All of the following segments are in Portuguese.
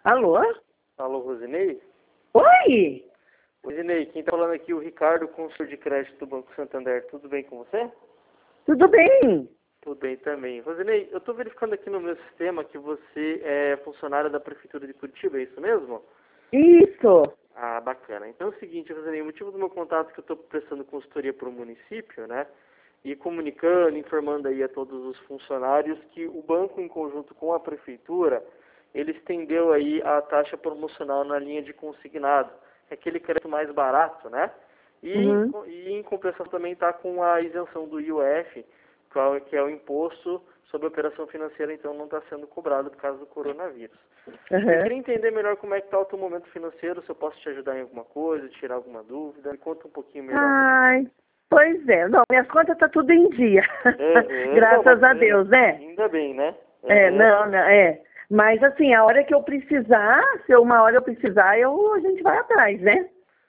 Alô? Alô, Rosinei? Oi? Rosinei, quem tá falando aqui é o Ricardo, consultor de crédito do Banco Santander. Tudo bem com você? Tudo bem? Tudo bem também. Rosinei, eu tô verificando aqui no meu sistema que você é funcionária da Prefeitura de Curitiba, é isso mesmo? Isso. Ah, bacana. Então é o seguinte, Rosinei, o motivo do meu contato é que eu estou prestando consultoria para o município, né? E comunicando, informando aí a todos os funcionários que o banco, em conjunto com a Prefeitura, ele estendeu aí a taxa promocional na linha de consignado. É aquele crédito mais barato, né? Uhum. E em compensação também está com a isenção do IOF, que é o imposto sobre operação financeira, então não está sendo cobrado por causa do coronavírus. Eu Uhum. queria entender melhor como é que está o teu momento financeiro, se eu posso te ajudar em alguma coisa, tirar alguma dúvida. Me conta um pouquinho melhor. Ai, pois é. Não, minhas contas tá tudo em dia. Não, Graças a bacana. Deus, né? Ainda bem, né? É, não, não, é. Mas assim, a hora que eu precisar, se uma hora eu precisar, a gente vai atrás, né?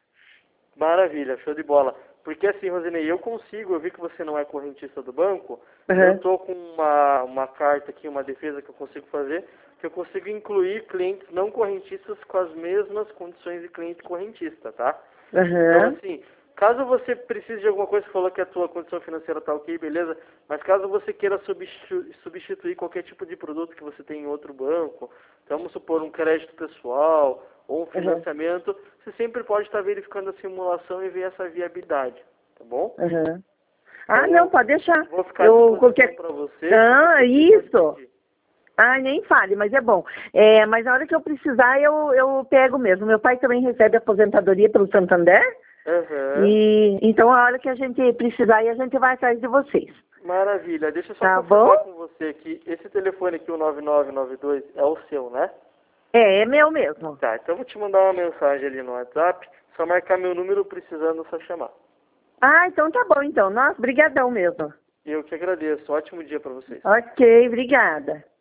Maravilha, show de bola. Porque assim, Rosinei, eu vi que você não é correntista do banco, eu Uhum. estou com uma carta aqui, uma defesa que eu consigo fazer, que eu consigo incluir clientes não correntistas com as mesmas condições de cliente correntista, tá? Então, Uhum. assim, caso você precise de alguma coisa, você falou que a tua condição financeira está ok, beleza, mas caso você queira substituir qualquer tipo de produto que você tem em outro banco, então, vamos supor um crédito pessoal ou um Uhum. financiamento, você sempre pode estar verificando a simulação e ver essa viabilidade, tá bom? Uhum. Ah, Então, não, eu pode deixar. vou ficar à Eu disposição qualquer. para você, qualquer Ah, coisa você pode isso. pedir. Ah, nem fale, mas é bom. É, mas na hora que eu precisar, eu pego mesmo. Meu pai também recebe aposentadoria pelo Santander. Aham. E então a hora que a gente precisar, a gente vai atrás de vocês. Maravilha. Deixa eu só Tá bom? confirmar com você aqui. Esse telefone aqui, o 9992, é o seu, né? É meu mesmo. Tá, então eu vou te mandar uma mensagem ali no WhatsApp. Só marcar meu número precisando, só chamar. Ah, então tá bom então. Nossa, brigadão mesmo. E eu que agradeço. Ótimo dia para vocês. Ok, obrigada.